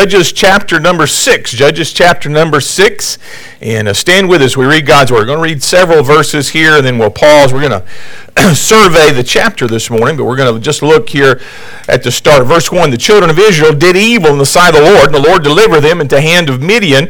Judges chapter number 6. Judges chapter number 6. And stand with us. We read God's Word. We're going to read several verses here, and then we'll pause. We're going to survey the chapter this morning, but we're going to just look here at the start. Verse 1, the children of Israel did evil in the sight of the Lord, and the Lord delivered them into the hand of Midian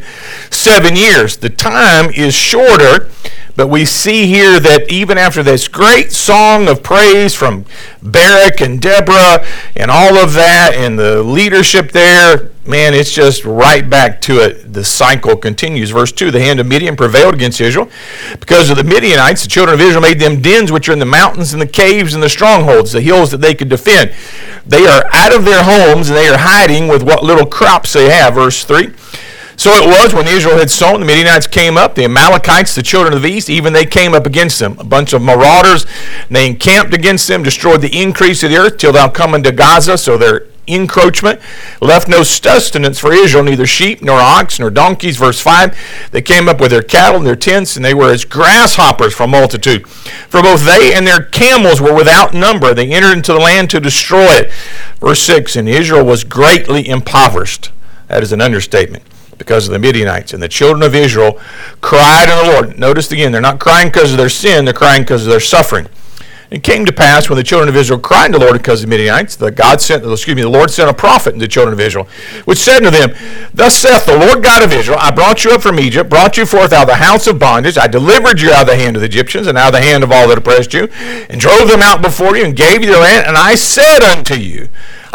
7 years. The time is shorter, but we see here that even after this great song of praise from Barak and Deborah and all of that and the leadership there, man, it's just right back to it. The cycle continues. Verse 2, the hand of Midian prevailed against Israel. Because of the Midianites, the children of Israel made them dens which are in the mountains and the caves and the strongholds, the hills that they could defend. They are out of their homes and they are hiding with what little crops they have. Verse 3. So it was when Israel had sown, the Midianites came up, the Amalekites, the children of the east, even they came up against them. A bunch of marauders, they encamped against them, destroyed the increase of the earth till thou come unto Gaza. So their encroachment left no sustenance for Israel, neither sheep, nor ox, nor donkeys. Verse 5, they came up with their cattle and their tents, and they were as grasshoppers from multitude. For both they and their camels were without number. They entered into the land to destroy it. Verse 6, and Israel was greatly impoverished. That is an understatement. Because of the Midianites. And the children of Israel cried unto the Lord. Notice again, they're not crying because of their sin, they're crying because of their suffering. It came to pass when the children of Israel cried to the Lord because of the Midianites, the Lord sent a prophet to the children of Israel, which said to them, Thus saith the Lord God of Israel, I brought you up from Egypt, brought you forth out of the house of bondage, I delivered you out of the hand of the Egyptians, and out of the hand of all that oppressed you, and drove them out before you, and gave you the land, and I said unto you,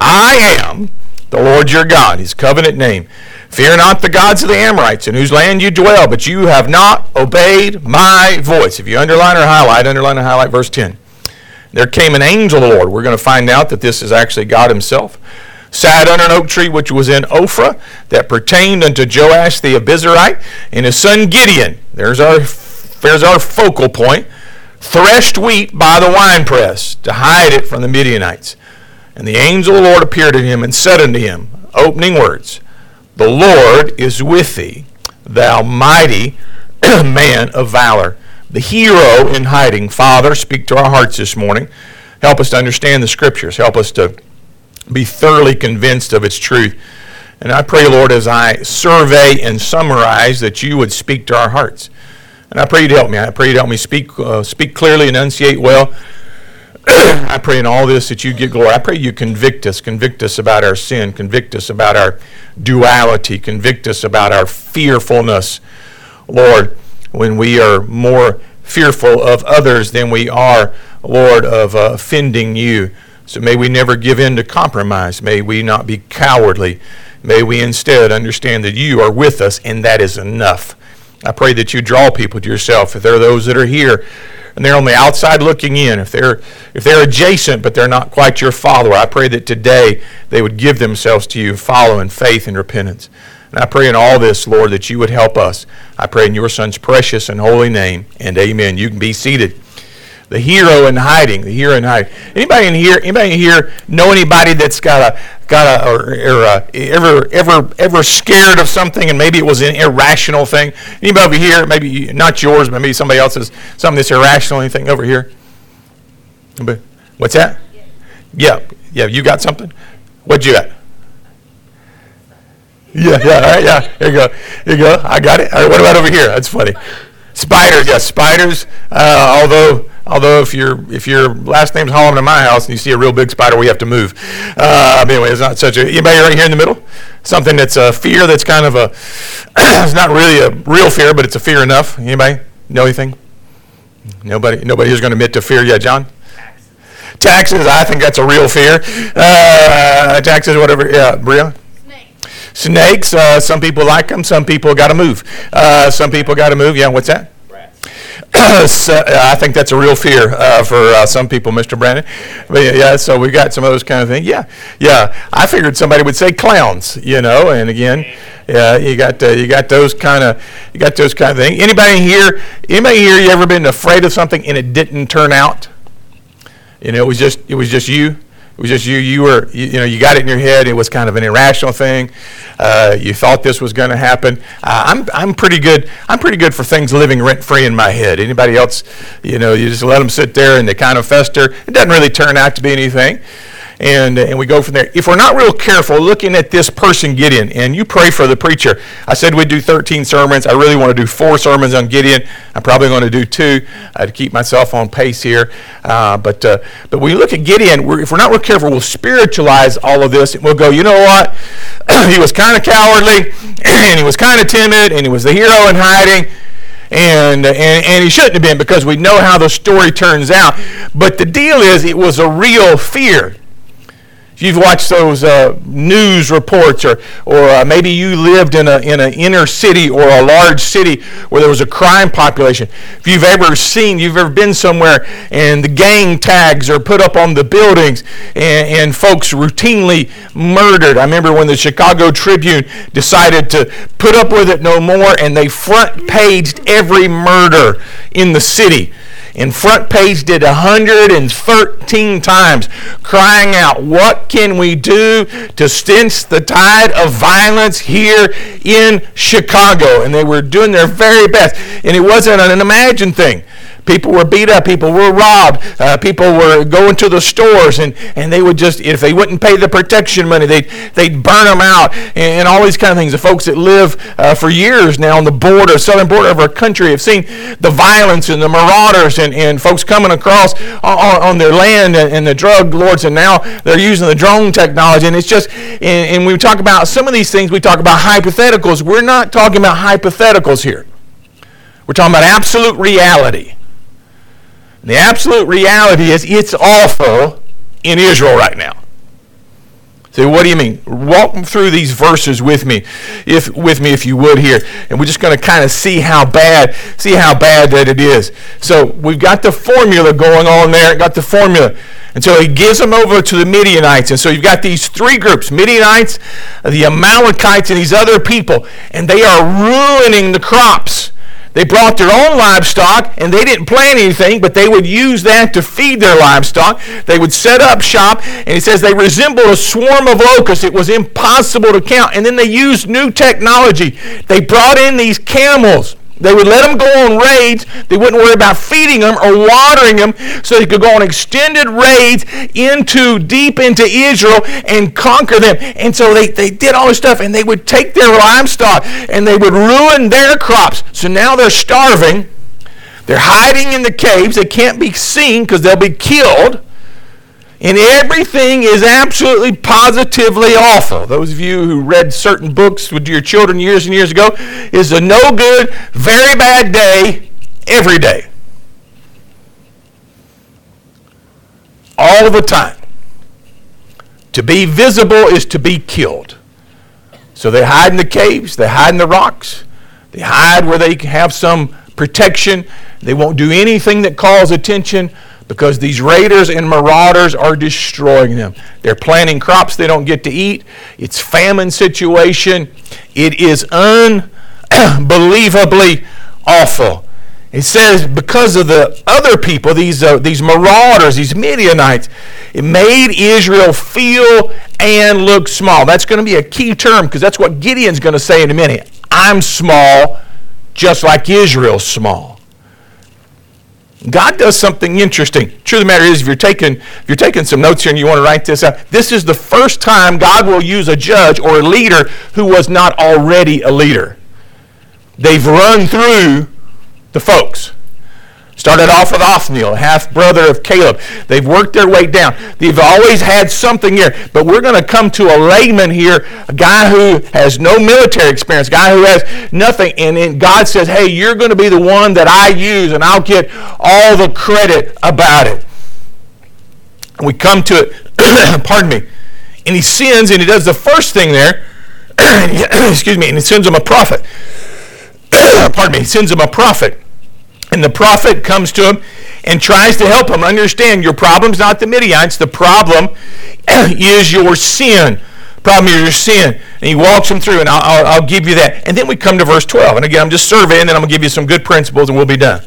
I am the Lord your God, his covenant name. Fear not the gods of the Amorites, in whose land you dwell, but you have not obeyed my voice. If you underline or highlight verse 10. There came an angel of the Lord. We're going to find out that this is actually God himself. Sat under an oak tree which was in Ophrah, that pertained unto Joash the Abizarite, and his son Gideon. There's our focal point. Threshed wheat by the winepress, to hide it from the Midianites. And the angel of the Lord appeared to him, and said unto him, opening words, The Lord is with thee, thou mighty man of valor. The hero in hiding. Father, speak to our hearts this morning. Help us to understand the Scriptures. Help us to be thoroughly convinced of its truth. And I pray, Lord, as I survey and summarize, that you would speak to our hearts. And I pray you'd help me. I pray you'd help me speak clearly, enunciate well. I pray in all this that you get glory. I pray you convict us about our sin, convict us about our duality, convict us about our fearfulness, Lord, when we are more fearful of others than we are, Lord, of offending you. So may we never give in to compromise. May we not be cowardly. May we instead understand that you are with us, and that is enough. I pray that you draw people to yourself. If there are those that are here and they're on the outside looking in, if they're adjacent but they're not quite your follower, I pray that today they would give themselves to you, follow in faith and repentance. And I pray in all this, Lord, that you would help us. I pray in your Son's precious and holy name, and amen. You can be seated. The hero in hiding. The hero in hiding. Anybody in here know anybody that's ever scared of something, and maybe it was an irrational thing? Anybody over here? Maybe not yours, but maybe somebody else's. Something that's irrational. Anything over here? What's that? Yeah. You got something? What'd you got? Yeah. All right. Yeah. Here you go. I got it. All right. What about over here? That's funny. Spiders. Yes, spiders. Although if your last name's Holloman in my house and you see a real big spider, we have to move. Anyway, it's not such a. Anybody right here in the middle? Something that's a fear that's kind of a. It's not really a real fear, but it's a fear enough. Anybody know anything? Nobody who's going to admit to fear. Yeah, John. Taxes. I think that's a real fear. Taxes, whatever. Yeah, Bria. Snakes. Some people like them. Some people got to move. Yeah. What's that? I think that's a real fear for some people, Mr. Brandon. But yeah, so we got some of those kind of things. Yeah. I figured somebody would say clowns, and again, yeah, you got those kind of things. Anybody here? You ever been afraid of something and it didn't turn out? It was just you. It was just you. You got it in your head. It was kind of an irrational thing. You thought this was going to happen. I'm pretty good. I'm pretty good for things living rent free in my head. Anybody else? You just let them sit there and they kind of fester. It doesn't really turn out to be anything. and we go from there. If we're not real careful looking at this person Gideon, and you pray for the preacher. I said we'd do 13 sermons. I really want to do 4 sermons on Gideon. I'm probably going to do 2 to keep myself on pace here. But when you look at Gideon, if we're not real careful, we'll spiritualize all of this, and we'll go, you know what? He was kind of cowardly, and he was kind of timid, and he was the hero in hiding. And he shouldn't have been, because we know how the story turns out. But the deal is, it was a real fear. If you've watched those news reports, or maybe you lived in an inner city or a large city where there was a crime population. If you've ever been somewhere and the gang tags are put up on the buildings and folks routinely murdered. I remember when the Chicago Tribune decided to put up with it no more, and they front paged every murder in the city. And front page did 113 times, crying out, what can we do to stanch the tide of violence here in Chicago? And they were doing their very best. And it wasn't an imagined thing. People were beat up. People were robbed. People were going to the stores, and they would just, if they wouldn't pay the protection money, they'd burn them out, and all these kind of things. The folks that live for years now on the southern border of our country, have seen the violence and the marauders and folks coming across on their land, and the drug lords, and now they're using the drone technology. And it's just, and when we talk about some of these things, we talk about hypotheticals. We're not talking about hypotheticals here. We're talking about absolute reality. The absolute reality is, it's awful in Israel right now. So what do you mean? Walk through these verses with me, if you would here, and we're just going to kind of see how bad that it is. So we've got the formula going on there. Got the formula. And so he gives them over to the Midianites. And so you've got these 3 groups, Midianites, the Amalekites, and these other people, and they are ruining the crops. They brought their own livestock, and they didn't plant anything, but they would use that to feed their livestock. They would set up shop, and he says they resembled a swarm of locusts. It was impossible to count. And then they used new technology. They brought in these camels. They would let them go on raids. They wouldn't worry about feeding them or watering them, so they could go on extended raids deep into Israel and conquer them. And so they did all this stuff, and they would take their livestock and they would ruin their crops. So now they're starving. They're hiding in the caves. They can't be seen because they'll be killed. And everything is absolutely positively awful. Those of you who read certain books with your children years and years ago, is a no good, very bad day every day. All the time. To be visible is to be killed. So they hide in the caves, they hide in the rocks, they hide where they have some protection. They won't do anything that calls attention, because these raiders and marauders are destroying them. They're planting crops they don't get to eat. It's famine situation. It is unbelievably awful. It says because of the other people, these marauders, these Midianites, it made Israel feel and look small. That's going to be a key term, because that's what Gideon's going to say in a minute. I'm small, just like Israel's small. God does something interesting. Truth of the matter is, if you're taking some notes here and you want to write this out, this is the first time God will use a judge or a leader who was not already a leader. They've run through the folks. Started off with Othniel, half-brother of Caleb. They've worked their way down. They've always had something here. But we're going to come to a layman here, a guy who has no military experience, a guy who has nothing. And then God says, hey, you're going to be the one that I use, and I'll get all the credit about it. And we come to it, pardon me, and he sins, and he does the first thing there, excuse me, and he sends him a prophet. Pardon me, he sends him a prophet. And the prophet comes to him and tries to help him understand your problem's not the Midianites. The problem is your sin. The problem is your sin. And he walks him through, and I'll give you that. And then we come to verse 12. And again, I'm just surveying, and then I'm going to give you some good principles, and we'll be done.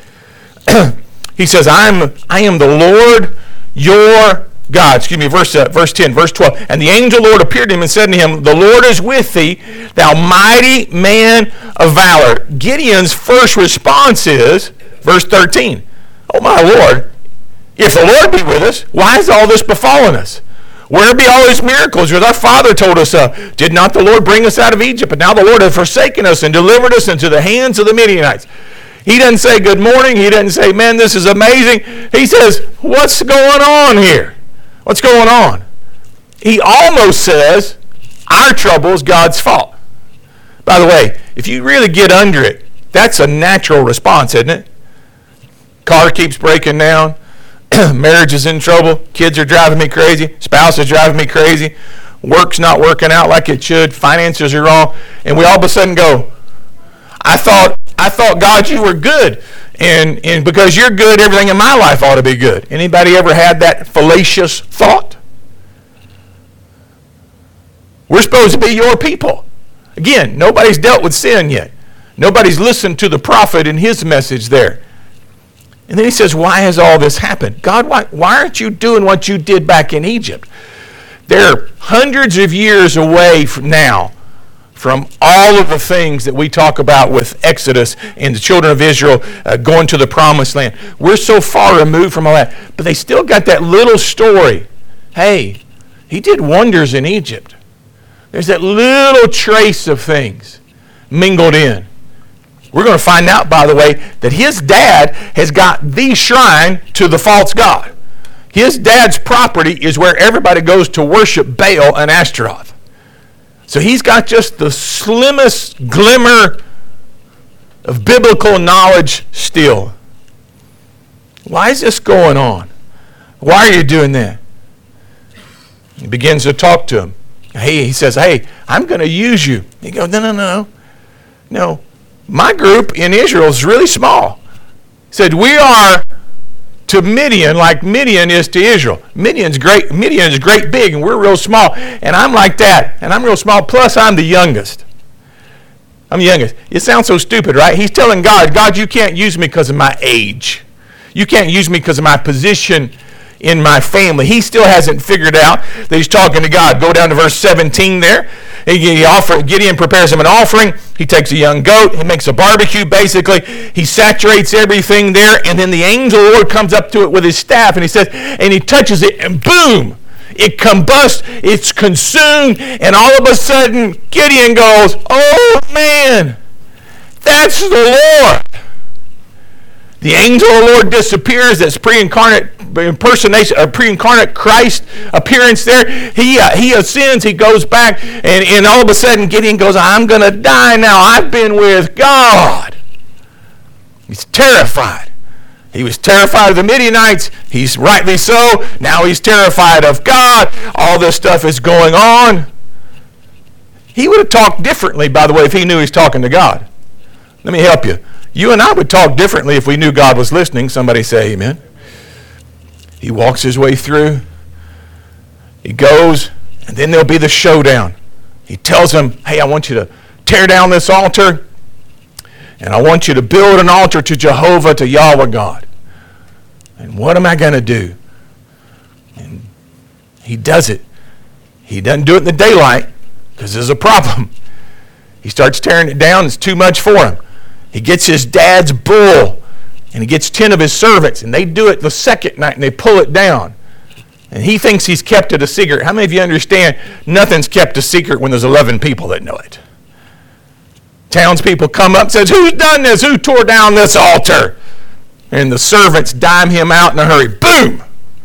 He says, I am the Lord your God. Verse 10, verse 12. And the angel Lord appeared to him and said to him, the Lord is with thee, thou mighty man of valor. Gideon's first response is, verse 13, oh my Lord, if the Lord be with us, why has all this befallen us? Where be all his miracles? Because our father told us, did not the Lord bring us out of Egypt? But now the Lord hath forsaken us and delivered us into the hands of the Midianites. He doesn't say good morning. He doesn't say, man, this is amazing. He says, what's going on here? What's going on? He almost says, our trouble is God's fault. By the way, if you really get under it, that's a natural response, isn't it? Car keeps breaking down. Marriage is in trouble. Kids are driving me crazy. Spouse is driving me crazy. Work's not working out like it should. Finances are wrong. And we all of a sudden go, I thought, God, you were good. And because you're good, everything in my life ought to be good. Anybody ever had that fallacious thought? We're supposed to be your people. Again, nobody's dealt with sin yet. Nobody's listened to the prophet and his message there. And then he says, why has all this happened? God, why aren't you doing what you did back in Egypt? They're hundreds of years away from now from all of the things that we talk about with Exodus and the children of Israel going to the promised land. We're so far removed from all that. But they still got that little story. Hey, he did wonders in Egypt. There's that little trace of things mingled in. We're going to find out, by the way, that his dad has got the shrine to the false god. His dad's property is where everybody goes to worship Baal and Ashtaroth. So he's got just the slimmest glimmer of biblical knowledge still. Why is this going on? Why are you doing that? He begins to talk to him. He says, hey, I'm going to use you. He goes, no. My group in Israel is really small. He said, we are to Midian like Midian is to Israel. Midian is great big, and we're real small. And I'm like that. And I'm real small, plus I'm the youngest. I'm the youngest. It sounds so stupid, right? He's telling God, you can't use me because of my age. You can't use me because of my position in my family. He still hasn't figured out that he's talking to God. Go down to verse 17 there. Gideon prepares him an offering. He takes a young goat. He makes a barbecue, basically. He saturates everything there, and then the angel of the Lord comes up to it with his staff, and he says, and he touches it, and boom, it combusts, it's consumed, and all of a sudden, Gideon goes, oh man, that's the Lord. The angel of the Lord disappears. That's pre-incarnate impersonation, or pre-incarnate Christ appearance there. He ascends. He goes back, and all of a sudden Gideon goes, I'm going to die now. I've been with God. He's terrified. He was terrified of the Midianites. He's rightly so. Now he's terrified of God. All this stuff is going on. He would have talked differently, by the way, if he knew he's talking to God. Let me help you. You and I would talk differently if we knew God was listening. Somebody say amen. He walks his way through. He goes, and then there'll be the showdown. He tells them, hey, I want you to tear down this altar, and I want you to build an altar to Jehovah, to Yahweh God. And what am I going to do? And he does it. He doesn't do it in the daylight, because there's a problem. He starts tearing it down. It's too much for him. He gets his dad's bull, and he gets 10 of his servants, and they do it the second night, and they pull it down. And he thinks he's kept it a secret. How many of you understand nothing's kept a secret when there's 11 people that know it? Townspeople come up and says, who's done this? Who tore down this altar? And the servants dime him out in a hurry. Boom!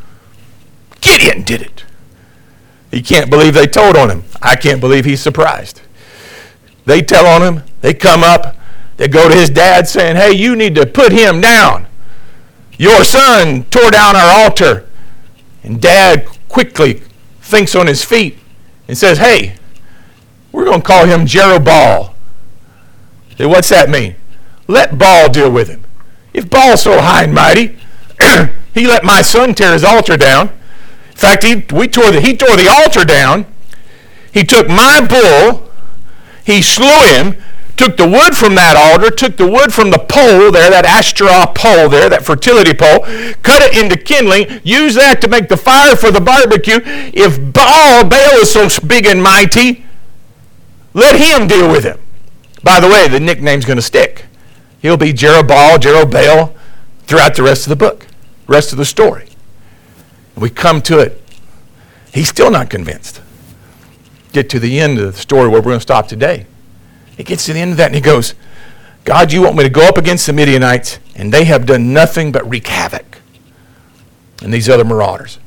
Gideon did it. He can't believe they told on him. I can't believe he's surprised. They tell on him. They come up. They go to his dad saying, hey, you need to put him down. Your son tore down our altar. And dad quickly thinks on his feet and says, hey, we're going to call him Jerubbaal. What's that mean? Let Baal deal with him. If Baal's so high and mighty, he let my son tear his altar down. In fact, he tore the altar down. He took my bull. He slew him. Took the wood from that altar, took the wood from the pole there, that Ashtaroth pole there, that fertility pole, cut it into kindling, use that to make the fire for the barbecue. If Baal is so big and mighty, let him deal with him. By the way, the nickname's going to stick. He'll be Jerubbaal, Jerubbaal, throughout the rest of the book, rest of the story. We come to it. He's still not convinced. Get to the end of the story where we're going to stop today. He gets to the end of that and he goes, God, you want me to go up against the Midianites, and they have done nothing but wreak havoc. And these other marauders.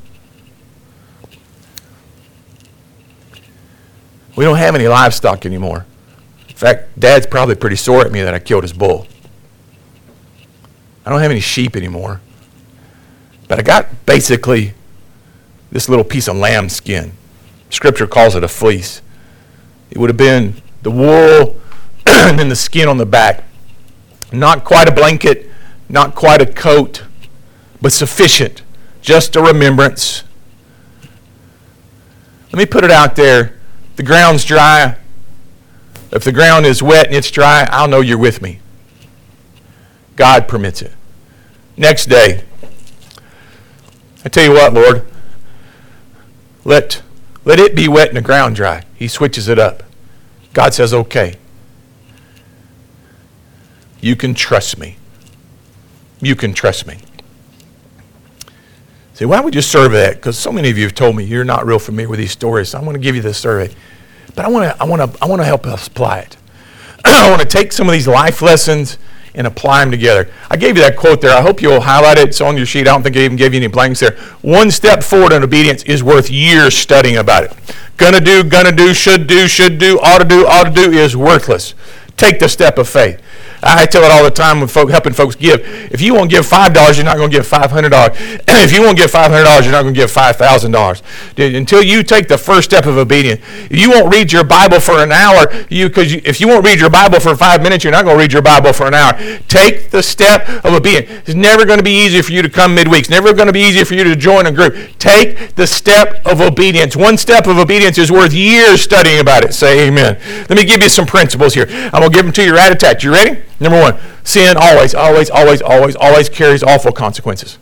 We don't have any livestock anymore. In fact, Dad's probably pretty sore at me that I killed his bull. I don't have any sheep anymore. But I got basically this little piece of lamb skin. Scripture calls it a fleece. It would have been the wool and then the skin on the back. Not quite a blanket, not quite a coat, but sufficient. Just a remembrance. Let me put it out there. If the ground's dry, if the ground is wet and it's dry, I'll know you're with me. God permits it. Next day, I tell you what, Lord, let it be wet and the ground dry. He switches it up. God says, okay. You can trust me. You can trust me. See, why don't we just survey that? Because so many of you have told me you're not real familiar with these stories, so I'm going to give you this survey. But I want to help us apply it. I want to take some of these life lessons and apply them together. I gave you that quote there. I hope you'll highlight it. It's on your sheet. I don't think I even gave you any blanks there. One step forward in obedience is worth years studying about it. Gonna do, should do, ought to do is worthless. Take the step of faith. I tell it all the time when helping folks give. If you won't give $5, you're not going to give $500. If you won't give $500, you're not going to give $5,000. Until you take the first step of obedience. If you won't read your Bible for an hour, if you won't read your Bible for 5 minutes, you're not going to read your Bible for an hour. Take the step of obedience. It's never going to be easy for you to come midweek. It's never going to be easy for you to join a group. Take the step of obedience. One step of obedience is worth years studying about it. Say amen. Let me give you some principles here. I'm going to give them to you right at that. You ready? Number one, sin always carries awful consequences.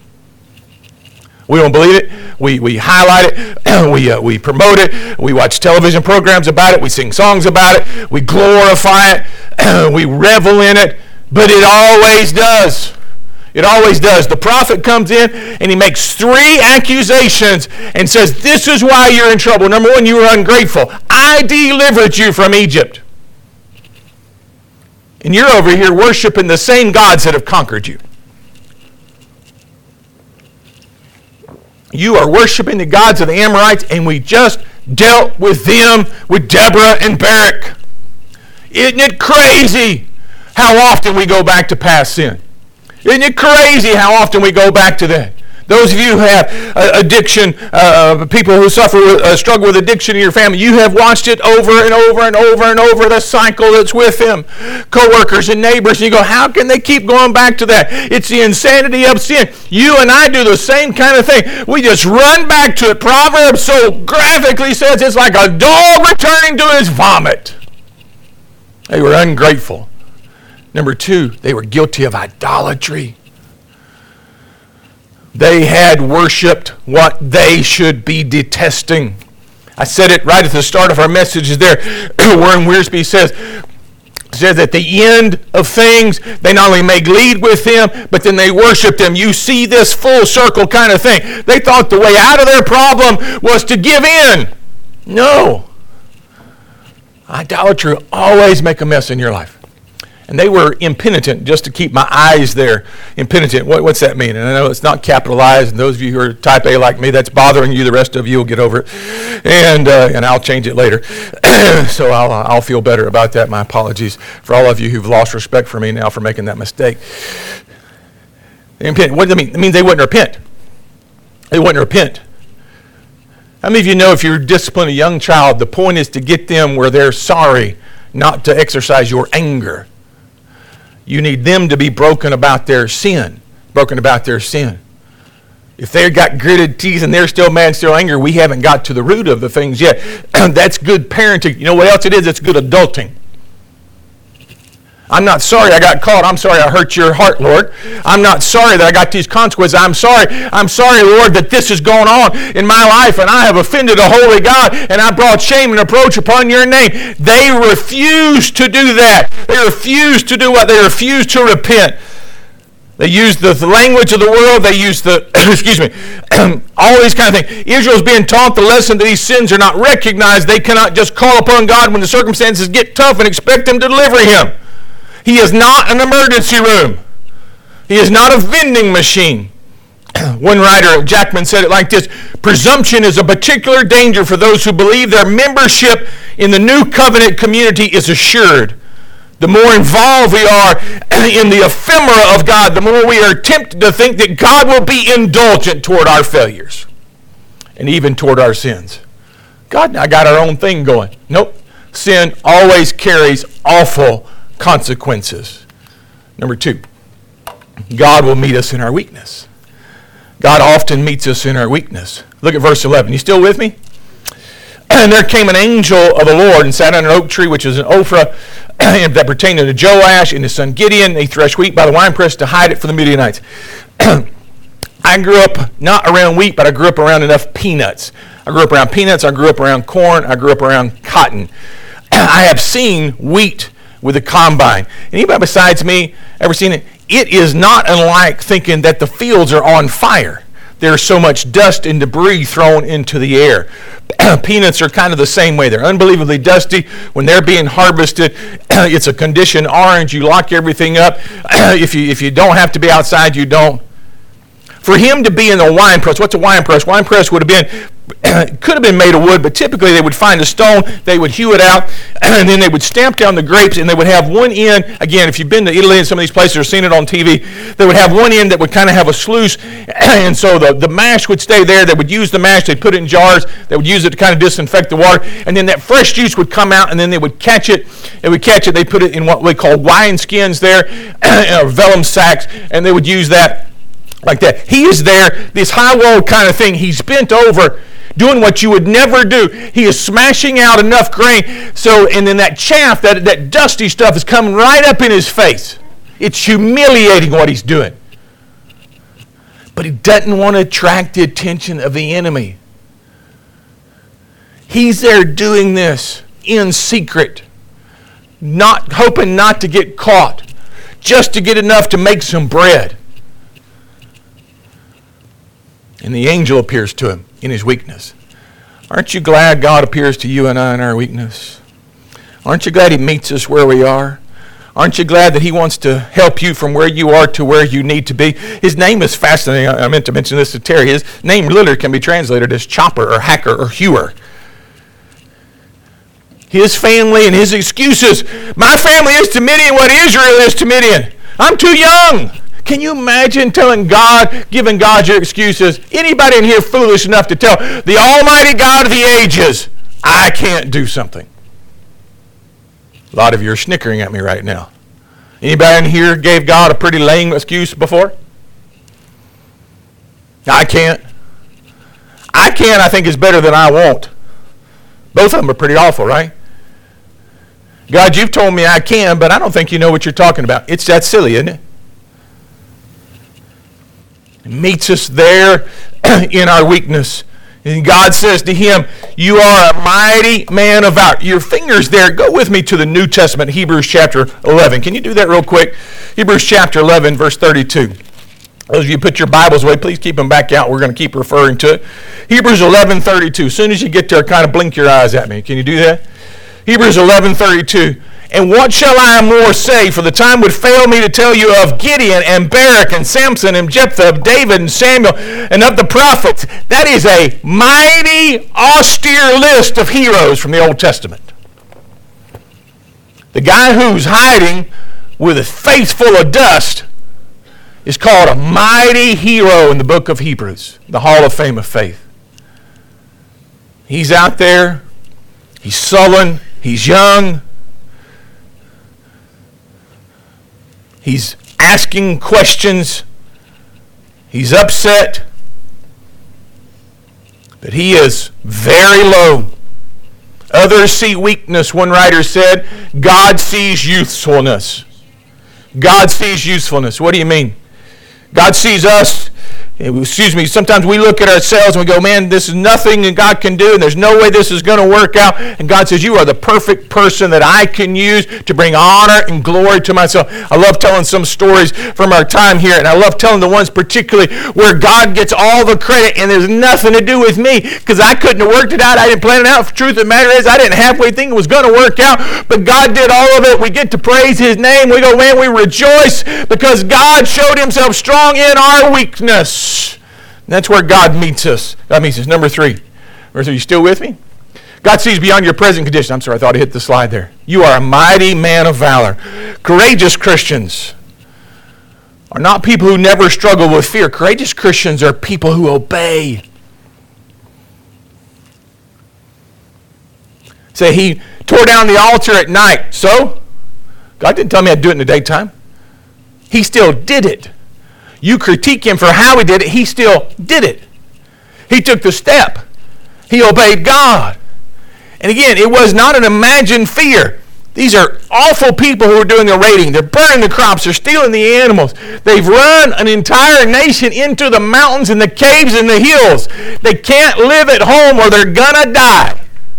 We don't believe it. We highlight it. We promote it. We watch television programs about it. We sing songs about it. We glorify it. We revel in it. But it always does. It always does. The prophet comes in and he makes 3 accusations and says, this is why you're in trouble. Number one, you were ungrateful. I delivered you from Egypt. And you're over here worshiping the same gods that have conquered you. You are worshiping the gods of the Amorites, and we just dealt with them with Deborah and Barak. Isn't it crazy how often we go back to past sin? Isn't it crazy how often we go back to that? Those of you who have addiction, people who struggle with addiction in your family, you have watched it over and over and over and over, the cycle that's with them. Co-workers and neighbors, and you go, how can they keep going back to that? It's the insanity of sin. You and I do the same kind of thing. We just run back to it. Proverbs so graphically says it's like a dog returning to his vomit. They were ungrateful. Number 2, they were guilty of idolatry. They had worshipped what they should be detesting. I said it right at the start of our messages there. Warren Wiersbe says at the end of things, they not only make lead with them, but then they worship them. You see this full circle kind of thing. They thought the way out of their problem was to give in. No. Idolatry will always make a mess in your life. And they were impenitent, just to keep my eyes there. Impenitent, what's that mean? And I know it's not capitalized, and those of you who are type A like me, that's bothering you. The rest of you will get over it. And I'll change it later. So I'll feel better about that. My apologies for all of you who've lost respect for me now for making that mistake. Impenitent, what does it mean? It means they wouldn't repent. They wouldn't repent. How many of you know if you discipline a young child, the point is to get them where they're sorry, not to exercise your anger. You need them to be broken about their sin. If they've got gritted teeth and they're still mad, still angry, we haven't got to the root of the things yet. That's good parenting. You know what else it is? It's good adulting. I'm not sorry I got caught. I'm sorry I hurt your heart, Lord. I'm not sorry that I got these consequences. I'm sorry, Lord, that this is going on in my life and I have offended a holy God and I brought shame and reproach upon your name. They refuse to do that. They refuse to do what? They refuse to repent. They use the language of the world. They use the, all these kind of things. Israel's being taught the lesson that these sins are not recognized. They cannot just call upon God when the circumstances get tough and expect Him to deliver Him. He is not an emergency room. He is not a vending machine. One writer, Jackman, said it like this: presumption is a particular danger for those who believe their membership in the new covenant community is assured. The more involved we are in the ephemera of God, the more we are tempted to think that God will be indulgent toward our failures and even toward our sins. God and I got our own thing going. Nope. Sin always carries awful consequences. Number 2, God will meet us in our weakness. God often meets us in our weakness. Look at verse 11. You still with me? And there came an angel of the Lord and sat under an oak tree, which is an Ophrah, that pertained to Joash and his son Gideon. They threshed wheat by the winepress to hide it from the Midianites. I grew up not around wheat, but I grew up around enough peanuts. I grew up around peanuts. I grew up around corn. I grew up around cotton. I have seen wheat with a combine. Anybody besides me ever seen it? It is not unlike thinking that the fields are on fire. There's so much dust and debris thrown into the air. Peanuts are kind of the same way. They're unbelievably dusty. When they're being harvested, it's a conditioned orange. You lock everything up. If you don't have to be outside, you don't. For him to be in the wine press, what's a wine press? Wine press would have been, could have been made of wood, but typically they would find a stone, they would hew it out, and then they would stamp down the grapes, and they would have one end, again, if you've been to Italy and some of these places or seen it on TV, they would have one end that would kind of have a sluice, and so the mash would stay there. They would use the mash, they'd put it in jars, they would use it to kind of disinfect the water, and then that fresh juice would come out, and then they would catch it, they put it in what we call wine skins there, or vellum sacks, and they would use that like that. He is there, this high wall kind of thing. He's bent over doing what you would never do. He is smashing out enough grain. And then that chaff, that dusty stuff is coming right up in his face. It's humiliating what he's doing. But he doesn't want to attract the attention of the enemy. He's there doing this in secret, not hoping not to get caught, just to get enough to make some bread. And the angel appears to him in his weakness. Aren't you glad God appears to you and I in our weakness? Aren't you glad He meets us where we are? Aren't you glad that He wants to help you from where you are to where you need to be? His name is fascinating. I meant to mention this to Terry. His name literally can be translated as chopper or hacker or hewer. His family and his excuses. My family is to Midian what Israel is to Midian. I'm too young. Can you imagine giving God your excuses? Anybody in here foolish enough to tell the Almighty God of the ages, I can't do something? A lot of you are snickering at me right now. Anybody in here gave God a pretty lame excuse before? I can't. I think is better than I won't. Both of them are pretty awful, right? God, you've told me I can, but I don't think you know what you're talking about. It's that silly, isn't it? It meets us there in our weakness. And God says to him, you are a mighty man of valor. Your fingers there, go with me to the New Testament, Hebrews chapter 11. Can you do that real quick? Hebrews chapter 11, verse 32. Those of you put your Bibles away, please keep them back out. We're going to keep referring to it. Hebrews 11:32. As soon as you get there, kind of blink your eyes at me. Can you do that? Hebrews 11:32. And what shall I more say? For the time would fail me to tell you of Gideon and Barak and Samson and Jephthah, of David and Samuel, and of the prophets. That is a mighty, austere list of heroes from the Old Testament. The guy who's hiding with a face full of dust is called a mighty hero in the book of Hebrews, the Hall of Fame of Faith. He's out there. He's sullen. He's young. He's asking questions. He's upset. But he is very low. Others see weakness, one writer said. God sees youthfulness. God sees usefulness. What do you mean? God sees us sometimes we look at ourselves and we go, man, this is nothing that God can do, and there's no way this is going to work out. And God says, you are the perfect person that I can use to bring honor and glory to myself. I love telling some stories from our time here, and I love telling the ones particularly where God gets all the credit and there's nothing to do with me because I couldn't have worked it out. I didn't plan it out. The truth of the matter is I didn't halfway think it was going to work out, but God did all of it. We get to praise His name. We go, man, we rejoice because God showed Himself strong in our weakness. And that's where God meets us. God meets us. Number three. Are you still with me? God sees beyond your present condition. I'm sorry, I thought I hit the slide there. You are a mighty man of valor. Courageous Christians are not people who never struggle with fear. Courageous Christians are people who obey. Say, he tore down the altar at night. So? God didn't tell me I'd do it in the daytime. He still did it. You critique him for how he did it, he still did it. He took the step. He obeyed God. And again, it was not an imagined fear. These are awful people who are doing the raiding. They're burning the crops. They're stealing the animals. They've run an entire nation into the mountains and the caves and the hills. They can't live at home or they're going to die.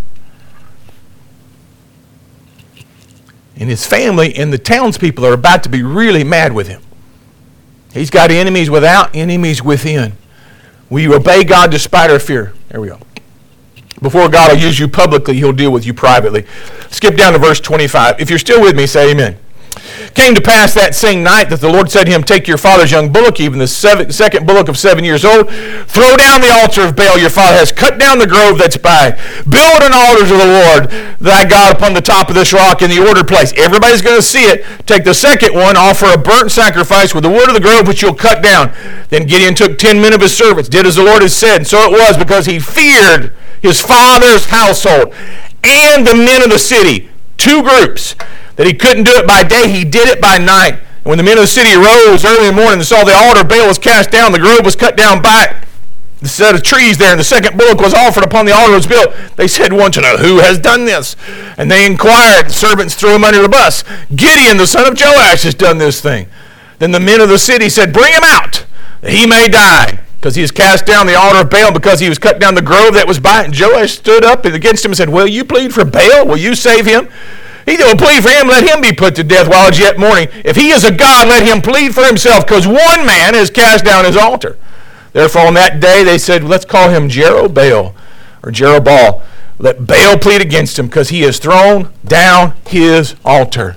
And his family and the townspeople are about to be really mad with him. He's got enemies without, enemies within. Will you obey God despite our fear? There we go. Before God will use you publicly, He'll deal with you privately. Skip down to verse 25. If you're still with me, say amen. Came to pass that same night that the Lord said to him, take your father's young bullock, even the second bullock of 7 years old, throw down the altar of Baal your father has, cut down the grove that's by, build an altar to the Lord thy God upon the top of this rock in the ordered place. Everybody's going to see it. Take the second one, offer a burnt sacrifice with the wood of the grove which you'll cut down. Then Gideon took 10 men of his servants, did as the Lord had said, and so it was because he feared his father's household and the men of the city. Two groups. That he couldn't do it by day, he did it by night. And when the men of the city arose early in the morning and saw the altar of Baal was cast down, the grove was cut down by it, the set of trees there, and the second bullock was offered upon the altar was built, they said one to another, who has done this? And they inquired, the servants threw him under the bus. Gideon, the son of Joash, has done this thing. Then the men of the city said, bring him out, that he may die, because he has cast down the altar of Baal, because he was cut down the grove that was by it. And Joash stood up against him and said, will you plead for Baal? Will you save him? He that will plead for him, let him be put to death while it's yet morning. If he is a god, let him plead for himself, because one man has cast down his altar. Therefore, on that day, they said, let's call him Jerubbaal, or Jerubbaal. Let Baal plead against him, because he has thrown down his altar.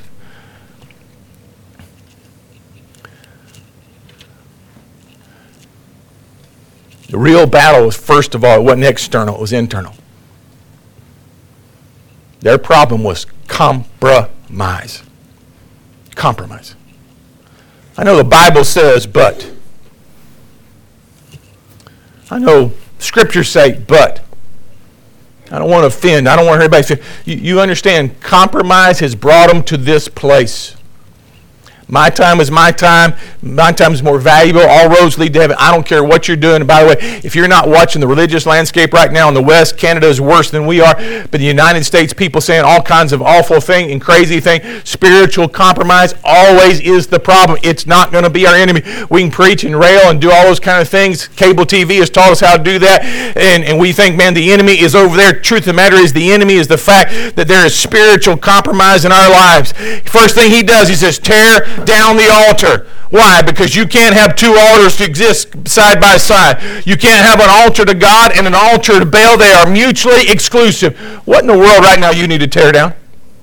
The real battle was, first of all, it wasn't external, it was internal. Their problem was compromise. Compromise. I know the Bible says, but. I know scriptures say, but. I don't want to offend. I don't want everybody to offend. You understand, compromise has brought them to this place. My time is my time. My time is more valuable. All roads lead to heaven. I don't care what you're doing. And by the way, if you're not watching the religious landscape right now in the West, Canada is worse than we are. But the United States, people saying all kinds of awful things and crazy things. Spiritual compromise always is the problem. It's not going to be our enemy. We can preach and rail and do all those kind of things. Cable TV has taught us how to do that. And we think, man, the enemy is over there. Truth of the matter is the enemy is the fact that there is spiritual compromise in our lives. First thing he does, he says, tear down the altar. Why? Because you can't have two altars to exist side by side. You can't have an altar to God and an altar to Baal. They are mutually exclusive. What in the world right now you need to tear down?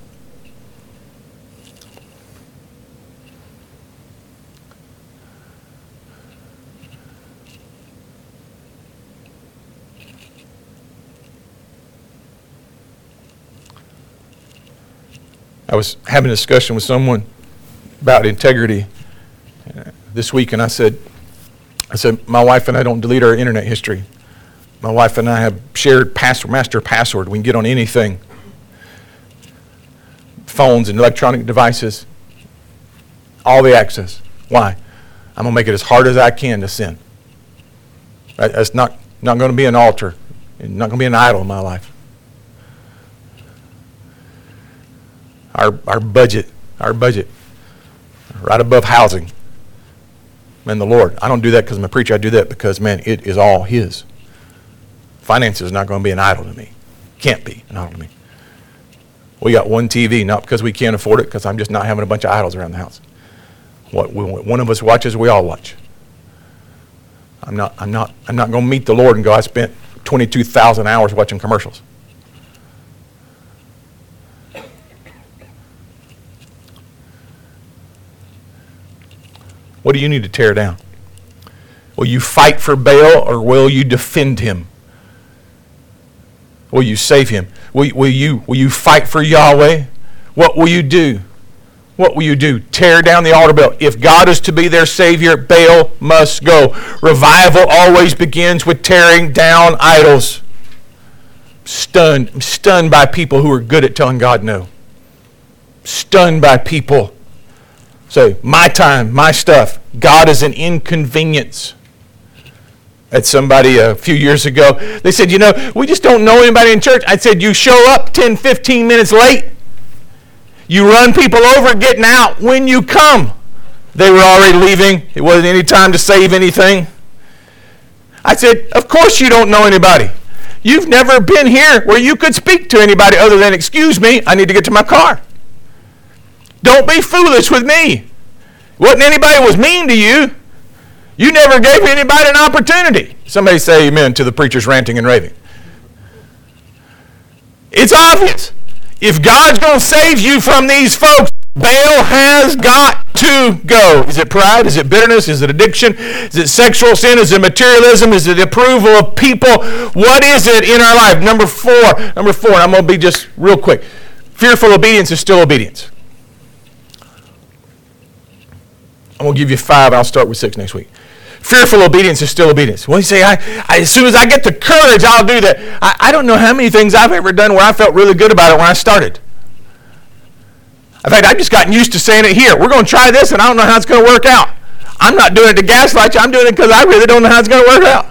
I was having a discussion with someone about integrity this week, and I said, my wife and I don't delete our internet history. My wife and I have shared master password. We can get on anything, phones and electronic devices, all the access. Why? I'm going to make it as hard as I can to sin. That's not going to be an altar, and not going to be an idol in my life. Our budget, right above housing, and the Lord. I don't do that because I'm a preacher. I do that because, man, it is all His. Finances is not going to be an idol to me. Can't be an idol to me. We got one TV, not because we can't afford it, because I'm just not having a bunch of idols around the house. What one of us watches, we all watch. I'm not going to meet the Lord and go, I spent 22,000 hours watching commercials. What do you need to tear down? Will you fight for Baal, or will you defend him? Will you save him? Will you fight for Yahweh? What will you do? What will you do? Tear down the altar Baal. If God is to be their Savior, Baal must go. Revival always begins with tearing down idols. I'm stunned by people who are good at telling God no. Stunned by people. So, my time, my stuff. God is an inconvenience. Had somebody a few years ago, they said, we just don't know anybody in church. I said, you show up 10, 15 minutes late. You run people over getting out. When you come, they were already leaving. It wasn't any time to save anything. I said, of course you don't know anybody. You've never been here where you could speak to anybody other than, excuse me, I need to get to my car. Don't be foolish with me. Wasn't anybody was mean to you. You never gave anybody an opportunity. Somebody say amen to the preacher's ranting and raving. It's obvious. If God's going to save you from these folks, Baal has got to go. Is it pride? Is it bitterness? Is it addiction? Is it sexual sin? Is it materialism? Is it the approval of people? What is it in our life? Number four, and I'm going to be just real quick. Fearful obedience is still obedience. I'm going to give you 5. I'll start with 6 next week. Fearful obedience is still obedience. Well, you say, as soon as I get the courage, I'll do that. I don't know how many things I've ever done where I felt really good about it when I started. In fact, I've just gotten used to saying it here. We're going to try this, and I don't know how it's going to work out. I'm not doing it to gaslight you. I'm doing it because I really don't know how it's going to work out.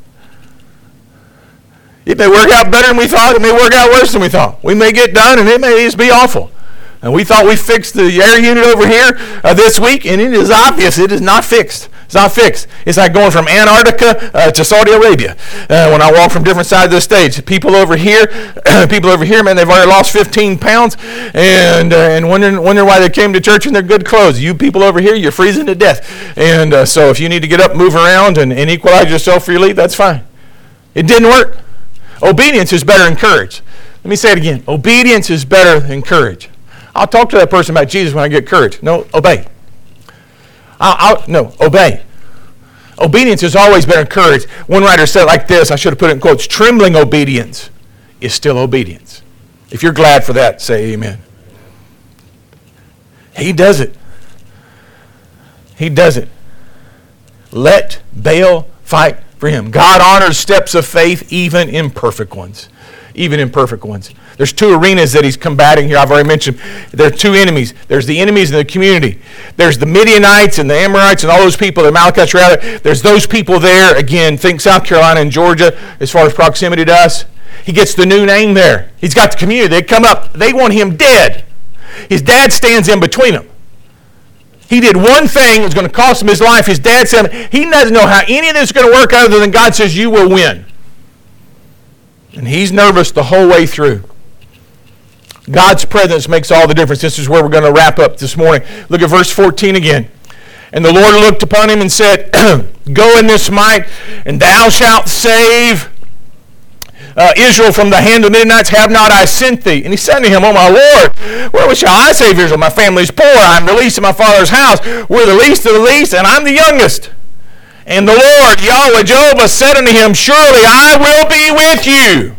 It may work out better than we thought. It may work out worse than we thought. We may get done, and it may just be awful. And we thought we fixed the air unit over here this week, and it is obvious it is not fixed. It's not fixed. It's like going from Antarctica to Saudi Arabia. When I walk from different sides of the stage, people over here, man, they've already lost 15 pounds, and wondering why they came to church in their good clothes. You people over here, you're freezing to death. And so if you need to get up, move around, and equalize yourself for your leave, that's fine. It didn't work. Obedience is better than courage. Let me say it again. Obedience is better than courage. I'll talk to that person about Jesus when I get courage. No, obey. No, obey. Obedience is always better than courage. One writer said it like this, I should have put it in quotes, trembling obedience is still obedience. If you're glad for that, say amen. He does it. He does it. Let Baal fight for him. God honors steps of faith, even imperfect ones. Even imperfect ones. There's 2 arenas that he's combating here. I've already mentioned. There are 2 enemies. There's the enemies in the community. There's the Midianites and the Amorites and all those people, the Amalekites rather. There's those people there. Again, think South Carolina and Georgia as far as proximity to us. He gets the new name there. He's got the community. They come up. They want him dead. His dad stands in between them. He did one thing. It was going to cost him his life. His dad said, he doesn't know how any of this is going to work other than God says you will win. And he's nervous the whole way through. God's presence makes all the difference. This is where we're going to wrap up this morning. Look at verse 14 again. And the Lord looked upon him and said, go in this might, and thou shalt save Israel from the hand of the Midianites. Have not I sent thee? And he said to him, O my Lord, where shall I save Israel? My family is poor. I am the least in my father's house. We're the least of the least, and I'm the youngest. And the Lord, Yahweh, Jehovah, said unto him, surely I will be with you.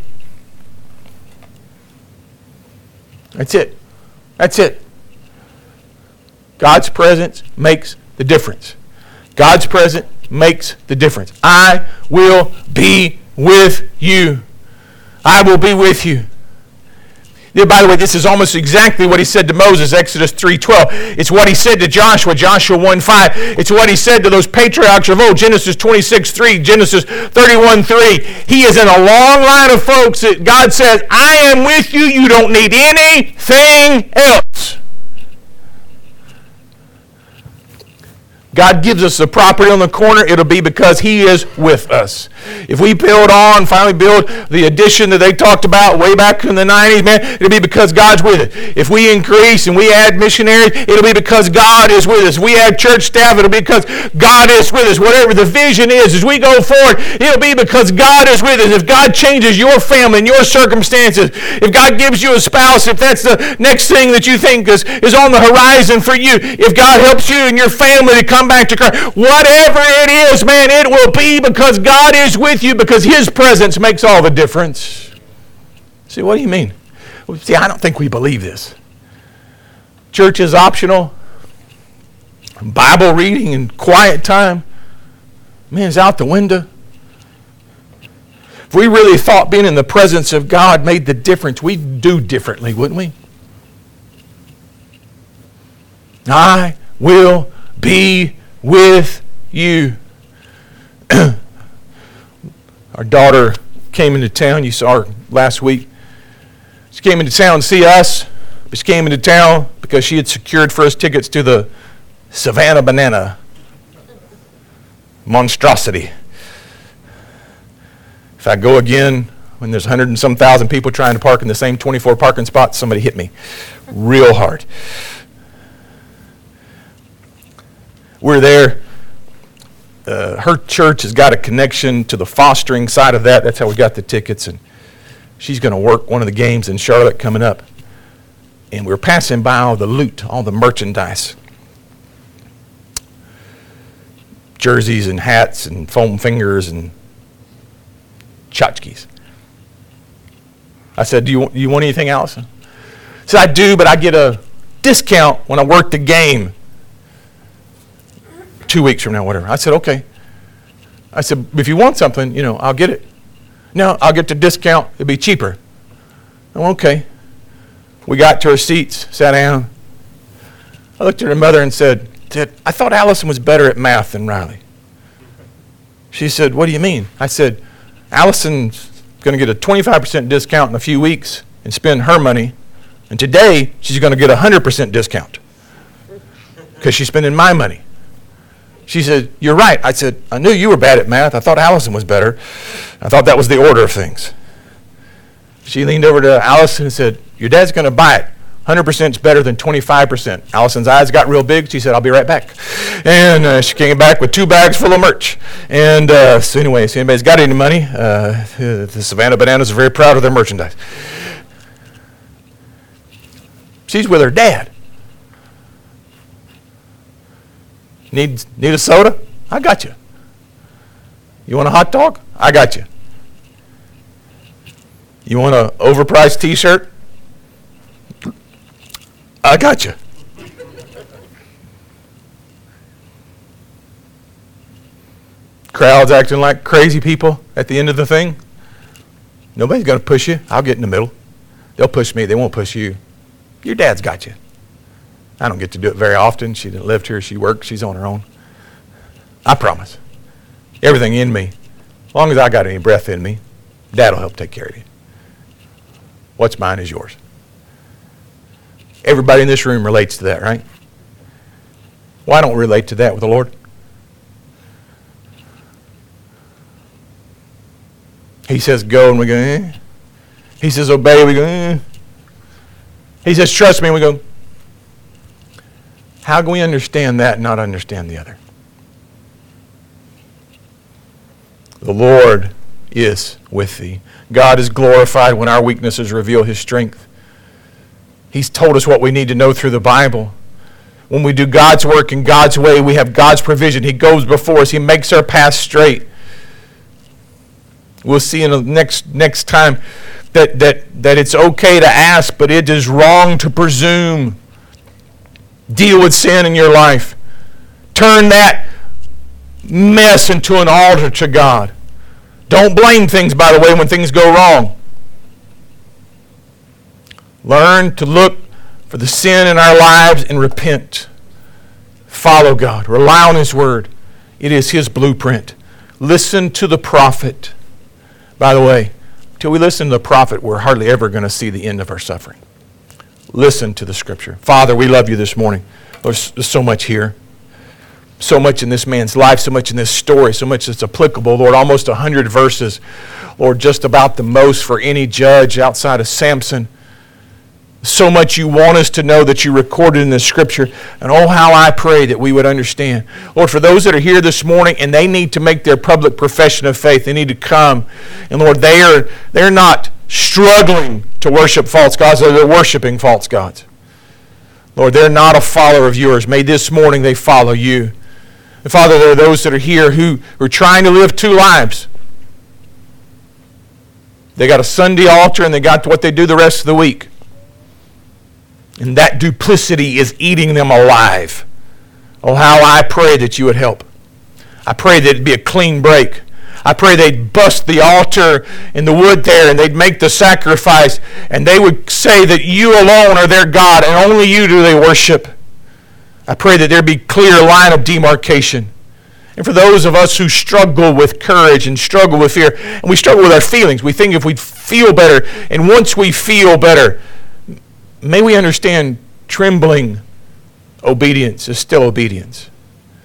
That's it. That's it. God's presence makes the difference. God's presence makes the difference. I will be with you. I will be with you. Yeah, by the way, this is almost exactly what he said to Moses, Exodus 3:12. It's what he said to Joshua, Joshua 1:5. It's what he said to those patriarchs of old, Genesis 26:3, Genesis 31:3. He is in a long line of folks that God says, I am with you. You don't need anything else. God gives us the property on the corner, it'll be because He is with us. If we finally build the addition that they talked about way back in the 90s, man, it'll be because God's with us. If we increase and we add missionaries, it'll be because God is with us. If we add church staff, it'll be because God is with us. Whatever the vision is, as we go forward, it'll be because God is with us. If God changes your family and your circumstances, if God gives you a spouse, if that's the next thing that you think is on the horizon for you, if God helps you and your family to come back to Christ, whatever it is, man, it will be because God is with you, because His presence makes all the difference. See, what do you mean? See, I don't think we believe this. Church is optional. Bible reading and quiet time, man, is out the window. If we really thought being in the presence of God made the difference, we'd do differently, wouldn't we? I will be with you. Our daughter came into town. You saw her last week. She came into town to see us. But she came into town because she had secured for us tickets to the Savannah Banana monstrosity. If I go again, when there's 100 and some thousand people trying to park in the same 24 parking spots, somebody hit me real hard. We're there. Her church has got a connection to the fostering side of that. That's how we got the tickets. And she's going to work one of the games in Charlotte coming up. And we were passing by all the loot, all the merchandise. Jerseys and hats and foam fingers and tchotchkes. I said, do you want anything, Allison? She said, I do, but I get a discount when I work the game 2 weeks from now, whatever. I said, okay. I said, if you want something, I'll get it. No, I'll get the discount. It'll be cheaper. Oh, okay. We got to our seats, sat down. I looked at her mother and said, I thought Allison was better at math than Riley. She said, what do you mean? I said, Allison's going to get a 25% discount in a few weeks and spend her money. And today, she's going to get a 100% discount because she's spending my money. She said, you're right. I said, I knew you were bad at math. I thought Allison was better. I thought that was the order of things. She leaned over to Allison and said, your dad's going to buy it. 100% is better than 25%. Allison's eyes got real big. She said, I'll be right back. And she came back with 2 bags full of merch. And so anyway, if anybody's got any money, the Savannah Bananas are very proud of their merchandise. She's with her dad. Need a soda? I got you. You want a hot dog? I got you. You want an overpriced t-shirt? I got you. Crowds acting like crazy people at the end of the thing. Nobody's going to push you. I'll get in the middle. They'll push me. They won't push you. Your dad's got you. I don't get to do it very often. She didn't live here. She works. She's on her own. I promise. Everything in me, as long as I got any breath in me, Dad will help take care of you. What's mine is yours. Everybody in this room relates to that, right? Why don't we relate to that with the Lord? He says go and we go, eh. He says obey, we go, eh. He says trust me and we go, how can we understand that and not understand the other? The Lord is with thee. God is glorified when our weaknesses reveal His strength. He's told us what we need to know through the Bible. When we do God's work in God's way, we have God's provision. He goes before us. He makes our path straight. We'll see in the next time that it's okay to ask, but it is wrong to presume. Deal with sin in your life. Turn that mess into an altar to God. Don't blame things, by the way, when things go wrong. Learn to look for the sin in our lives and repent. Follow God. Rely on His Word. It is His blueprint. Listen to the prophet. By the way, until we listen to the prophet, we're hardly ever going to see the end of our suffering. Listen to the Scripture. Father, we love you this morning. There's so much here. So much in this man's life, so much in this story, so much that's applicable, Lord, almost 100 verses, Lord, just about the most for any judge outside of Samson. So much you want us to know that you recorded in the Scripture, and oh, how I pray that we would understand. Lord, for those that are here this morning and they need to make their public profession of faith, they need to come, and Lord, they're not struggling to worship false gods, they're worshiping false gods. Lord, they're not a follower of yours. May this morning they follow you. And Father, there are those that are here who are trying to live two lives. They got a Sunday altar and they got what they do the rest of the week. And that duplicity is eating them alive. Oh, how I pray that you would help. I pray that it'd be a clean break. I pray they'd bust the altar in the wood there and they'd make the sacrifice and they would say that you alone are their God and only you do they worship. I pray that there be clear line of demarcation. And for those of us who struggle with courage and struggle with fear, and we struggle with our feelings, we think if we feel better, and once we feel better, may we understand trembling obedience is still obedience.